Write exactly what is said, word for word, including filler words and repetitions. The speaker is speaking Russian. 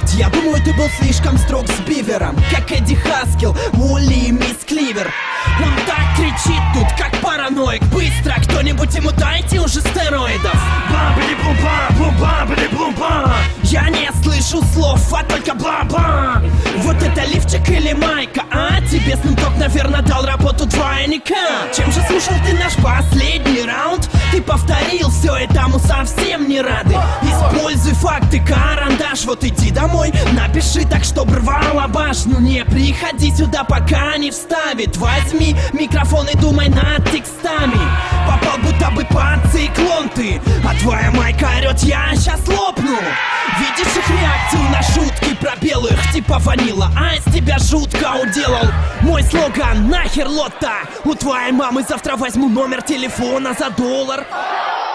Я думаю, ты был слишком строг с Бивером, как Эдди Хаскел, Уолли и мисс Кливер. Он так кричит тут, как параноик. Быстро, кто-нибудь ему дайте уже стероидов. Бам-били-бум-бам, я не слышу слов, а только бла-бла. Вот это лифчик или майка, а? Тебе Снупдог, наверное, дал работу двойника. Чем же слушал ты наш последний раунд? Ты повторил все, этому совсем не рады. Используй факты, карандаш. Вот иди домой, напиши так, чтоб рвала башню. Не приходи сюда, пока не вставит. Возьми микрофон и думай над текстами. Попал будто бы под циклон ты, а твоя майка орет, я сейчас лопну. Видишь их реакцию на шутки про белых типа ванила, а из тебя жутко уделал мой слоган: нахер лотта. У твоей мамы завтра возьму номер телефона за доллар.